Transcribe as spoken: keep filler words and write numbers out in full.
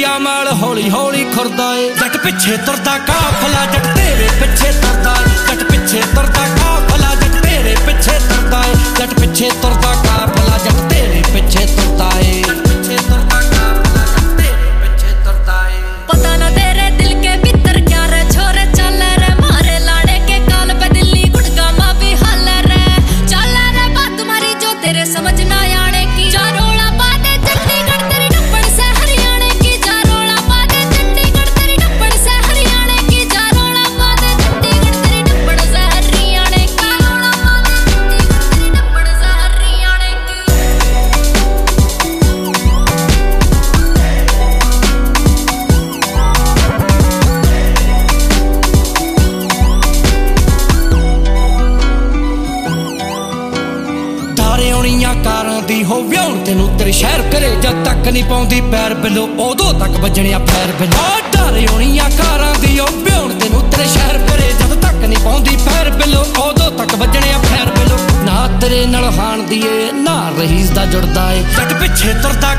ਆ ਮਾਲ ਹੌਲੀ ਹੌਲੀ ਖੁਰਦਾ ਏ। ਜੱਟ ਪਿੱਛੇ ਤੁਰਦਾ ਕਾਫਲਾ ਜੱਟ ਤੇਰੇ ਪਿੱਛੇ ਤੁਰਦਾ ਏ। ਜੱਟ ਪਿੱਛੇ ਤੁਰਦਾ ਕਾਫਲਾ ਜੱਟ ਤੇਰੇ ਪਿੱਛੇ ਤੁਰਦਾ ਏ। ਜੱਟ ਪਿੱਛੇ ਤੁਰਦਾ ਕਾਫਲਾ ਜੱਟ ਤੇਰੇ ਪਿੱਛੇ ਤੁਰਦਾ ਏ। ਪਿੱਛੇ ਤੁਰਦਾ ਕਾਫਲਾ ਜੱਟ ਤੇਰੇ ਪਿੱਛੇ ਤੁਰਦਾ ਏ। पता ना तेरे दिल के भीतर क्या रे छोरे चल रे मारे लाड़े के काल पे दिल्ली गुड़गा माँ भी हल रे चल रे बात तुम्हारी जो तेरे समझ ना आने की जा रोला पा दे चंडीगढ़ तेरी डप्पड़ से हरियाणा की जा रोला पा दे चंडीगढ़ तेरी डप्पड़ से हरियाणा की जा रोला पा दे चंडीगढ़ तेरी डप्पड़ से हरियाणा की रोला पा दे चंडीगढ़ तेरी डप्पड़ से हरियाणा ਕਾਰਾਂ ਦੀ ਹੋ ਵਿਆਹੁਣ ਤੈਨੂੰ ਤੇਰੇ ਸ਼ਹਿਰ ਕਰੇ ਜਦ ਤੱਕ ਨਹੀਂ ਪਾਉਂਦੀ ਪੈਰ ਬਿੱਲੋ ਉਦੋਂ ਤੱਕ ਵੱਜਣਿਆ ਪੈਰ ਬਿੱਲੋ ਡਰ ਆਉਣੀਆਂ ਕਾਰਾਂ ਦੀ ਹੋ ਵਿਆਹੁਣ ਤੈਨੂੰ ਤੇਰੇ ਸ਼ਹਿਰ ਕਰੇ ਜਦ ਤੱਕ ਨਹੀਂ ਪਾਉਂਦੀ ਪੈਰ ਬਿੱਲੋ ਉਦੋਂ ਤੱਕ ਵੱਜਣਿਆ ਪੈਰ ਬਿੱਲੋ ਨਾ ਤੇਰੇ ਨਾਲ ਹਾਣ ਦੀ ਏ ਨਾ ਰਹੀਸ ਦਾ ਜੁੜਦਾ ਏ। ਜੱਟ ਪਿੱਛੇ ਤੁਰਦਾ